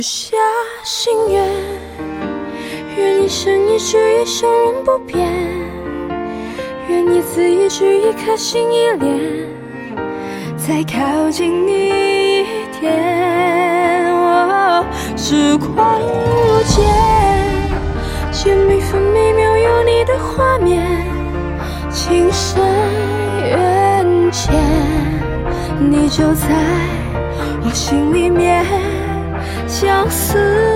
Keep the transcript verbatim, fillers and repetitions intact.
下心愿，愿一生一世一生人不变，愿一字一句一颗心一连，再靠近你一点。哦，时光如箭，借每分每秒有你的画面，情深缘浅，你就在我心里面，相思